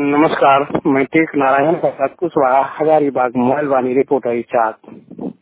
नमस्कार, मैं Tek Narayan Prasad Kushwaha, Hazaribagh mobile Vaani reporter Chak.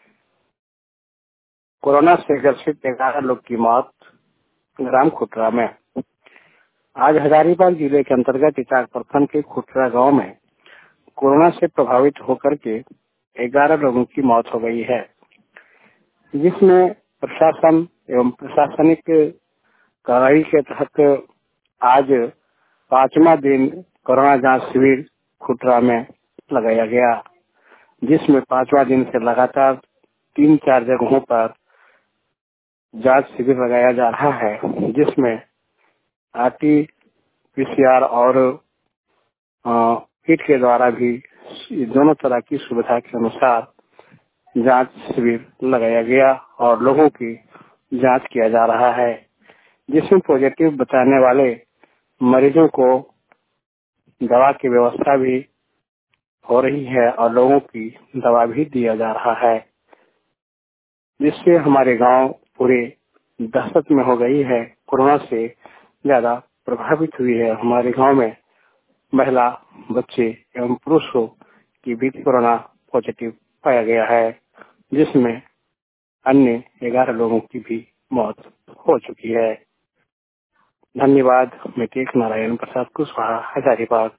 Corona से ग्रसित 11 लोग की मौत ग्राम खुटरा में। आज हजारीबाग जिले के अंतर्गत इचाक प्रखंड के खुटरा गांव में कोरोना से प्रभावित होकर के 11 लोगों की मौत हो गई है, जिसमें प्रशासन एवं प्रशासनिक कार्रवाई के तहत आज 5वां दिन कोरोना जांच शिविर खुटरा में लगाया गया, जिसमें 5वां दिन से लगातार 3-4 जगहों पर जांच शिविर लगाया जा रहा है, जिसमें RT-PCR और किट के द्वारा भी दोनों तरह की सुविधा के अनुसार जांच शिविर लगाया गया और लोगों की जांच किया जा रहा है, जिसमें पॉजिटिव बताने वाले मरीजों को दवा की व्यवस्था भी हो रही है और लोगों की दवा भी दिया जा रहा है, जिससे हमारे गांव पूरे दहशत में हो गई है। कोरोना से ज्यादा प्रभावित हुई है। हमारे गांव में महिला, बच्चे एवं पुरुषों की भी कोरोना पॉजिटिव पाया गया है, जिसमें अन्य 11 लोगों की भी मौत हो चुकी है। धन्यवाद। मैं टेक नारायण प्रसाद कुशवाहा, हजारीबाग।